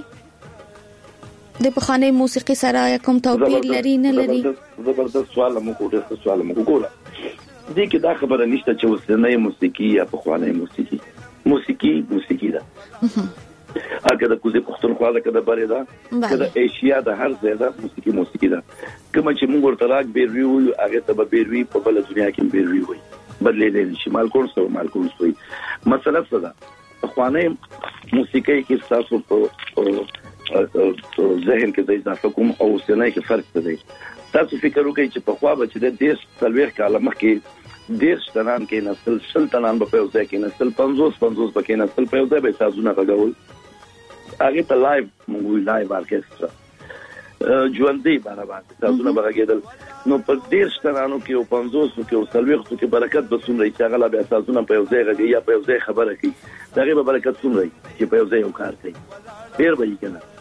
S3: د بخانه موسیقي سره کوم توپیر لري نه لري
S5: زبردست سوال مو کوټه سوال مو وګوره دې کې دا خبره نشته چې اوسنۍ موسیقي یا بخانه موسیقي ده اګه د کوزه پښتونخوا ده کده بره ده کده ایشیا ده هر ځای ده موسیقي ده کوم چې موږ ورته راګ بیروي هغه ته به بیروي په بل دنیا کې بیروي وي بدلېدل شي مالکون سوی مسله څه ده بخانه موسیقي کې تاسو په ذهن کې د اضافه کوم او سنای کې فرق دی تاسو فکر وکړئ چې په خوا به چې د دیش تلويخ کاله مخکې دیش تنان کې نسل شل تنان په یو ځای کې نسل 50 په کې نسل په یو ځای به تاسو نه غوول هغه ته لایو موږ لایو ارکسترا ژوندۍ باندې سازونه بغیدل نو په ډیر شتانو کې او 50 کې او 30 کې برکت به څومره چې هغه بیا سازونه په یو ځای غږی یا په یو ځای خبره کوي دغه به برکت څومره چې په یو ځای وکړ کوي ډیر به یې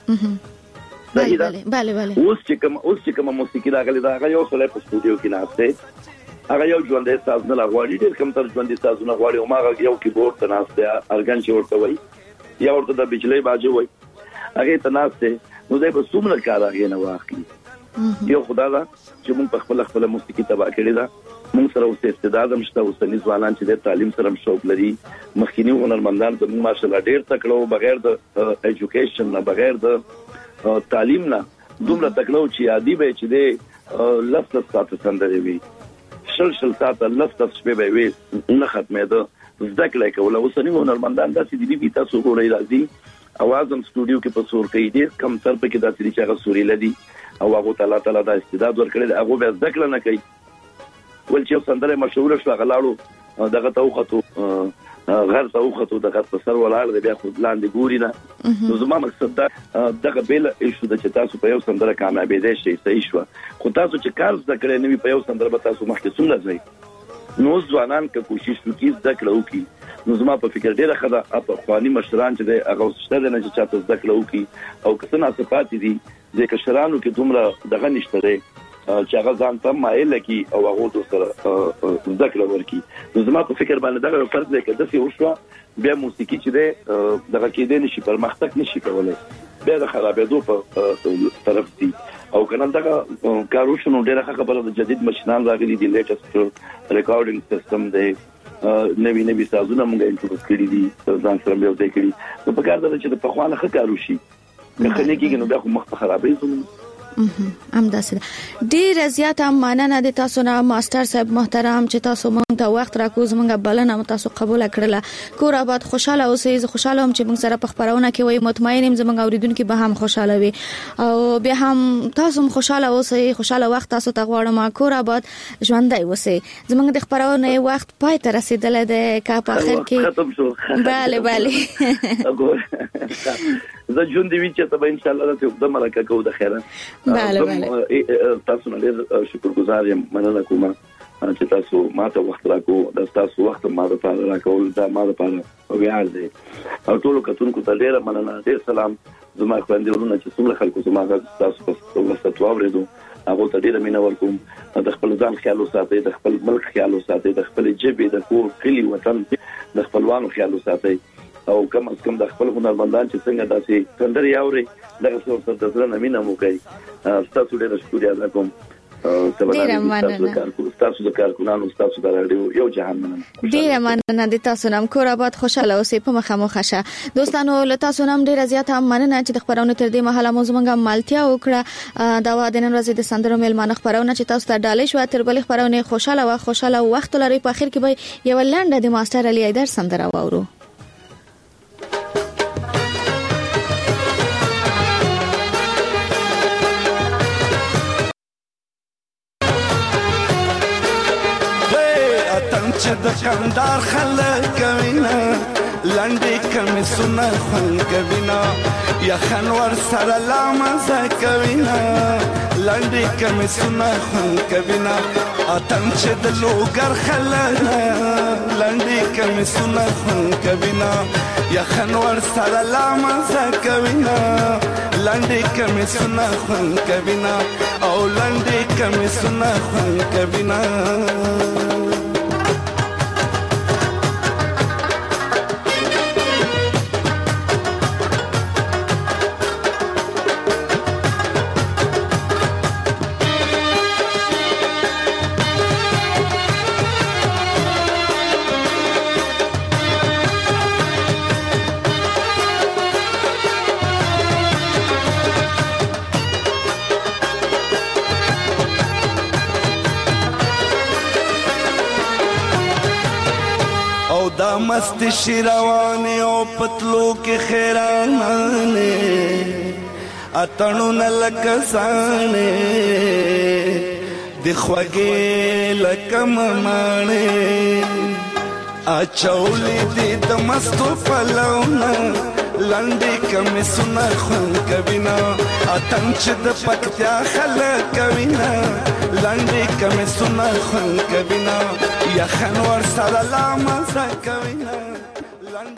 S5: کنه
S3: bale
S5: اوس چې کوم موسیقي راغلی دا هغه یو څه په استودیو کې ناشته هغه یو ژوندۍ سازونه لغواړي ډیر کم تر ژوندۍ سازونه غواړي او ما یو کیبورډ ته ناشته ارګن چې ورته وای یا ورته د بجلی باجه وای هغه ته ناشته نو دای په څومره کار هغه نه واخلي یو خدای دا چې موږ په خپل موسیقي تبا کړی دا موږ سره اوس استعداد هم شته اوسنی ځوانان چې د تعلیم سره شوق لري مخکینی هنرمندان ته موږ ماشاءالله ډیر تکړو بغیر د ایجوکیشن نه بغیر د تعلیم نه دومره تکړو چې عادي به چې د لفظ ساتل سندري وي شل ساتل لفظ شپه به وي نه ختمه ده زده کول اوسنی هنرمندان داسې دي چې تاسو ګورئ راځي اوازم سټوډیو کې په سور کې دي کم تر په کې داسې چې هغه سوري لدی او هغه تعالی دا استعداد ورکړي هغه به ذکر نه کوي ول چې سندره مشهور شو غلاړو دغه توخته غیر توخته دغه په سر ولاړ دی بیا خو لاندې ګوري نه نو زما مقصد دا دغه بیل ایشو د چې تاسو په یو سندره کامیابې دي شي صحیح شو خو تاسو چې کار ذکر نه وي په یو سندره به تاسو مخکې څومره ځئ نو ځوانان که کوشش وکړي ذکر وکړي نو زما په فکر ډیره خدا په خواني مشران چې د هغه ستل نه چې چاته ذکر وکړي او کسنا صفات دي د کشرانو کې دومره دغه نشته دی چې هغه ځان ته مایل کی او هغه سره ذکر ورکړي نو زما په فکر باندې دغه فرض دی چې د څه وشو بیا موسیقي چې د دغه کې نشي پرمختګ نشي کولای بیا د خرابېدو په طرف دي او کنه دغه کاروشنو ډیره خبره د جدید ماشينان راغلي دي لیټست ریکارډینګ سیستم دی نوی سازونه موږ انټروډوس کړی دي ځان سره یو ځای کړی نو په کار ده چې په خوانه ښه کارو شي خلک کې نو بیا خو مخ خرابې زموږ
S3: امداسه ډیر زیاته مننه د تاسو نه ماستر صاحب محترم چې تاسو مونږ ته وخت راکوز مونږ بلنه تاسو قبول کړله کور آباد خوشاله اوسئ زه خوشاله هم چې مونږ سره په خبرونه کې وای مطمئن يم زمونږ اوریدونکو به هم خوشاله وي او بیا هم تاسو هم خوشاله اوسئ خوشاله وخت تاسو ته غواړم کور آباد ژوندۍ اوسئ زمونږ د خبرونه وخت پای ته رسیدل دی کا په اخر کې bale
S5: زه جون دی چې ته ان شاء الله ته د ملکه کو د خیره تاسو نه ډیر شکرګزار یم مننه کوم چې تاسو ماته وخت راکو د تاسو وخت ما د پاره راکول دا ما د پاره ویاړ دی او ټول کتونکو ته ډیر مننه ډیر سلام زما خوندونه چې څومره خلکو زما تاسو په وسط واورېدو هغه ته ډیر مینه ورکوم د خپل ځان خیال وساتئ د خپل ملک خیال وساتئ د خپل جبې د کور کلی وطن د خپلوانو خیال وساتئ او کم از کم د خپل هنرمندان چې څنګه داسې سندري اوري دغه څه سره د زړه مینه مو کوي تاسو ډېر شکریہ ادا کوم تاسو د کارکونانو تاسو د رادیو یو جهان مننه
S3: ډیر مننه د تاسو نام کور آباد خوشاله اوسئ په مخه دوستانو له تاسو نام ډیر زیاته مننه چې د خبرونو تر دې مهاله موږ زمونږه مالتیا وکړه دا د نن ورځې د سندرو میلمانه خبرونه چې تاسو ته ډالې شو تر بلې خبرونه خوشاله وخت لري په اخر کې به یو لنډه د ماستر علي ایدر سندره واورو
S4: چې د کندار خلک کوینا لنډې کمې سونه خوند کوینا یا خنور سره لامزه کوینا لنډې کمې سونه خوند کوینا اتم چې د لوګر خلک لنډې کمې سونه خوند کوینا یا خنور سره لامزه کوینا لنډې کمې سونه خوند کوینا او لنډې کمې سونه خوند کوینا मस्त शिरवाने ओ पतलो के खैराने अतणु न लकसाने दिखवागे लकम माने अचौली दी द मस्तो फलौना لنډې کمې سونه خوند کوي نه اتن چې د پکتیا خلک کوي نه لنډې کمې سونه خوند کوي نه یخن ور سره لا مزه کوي نه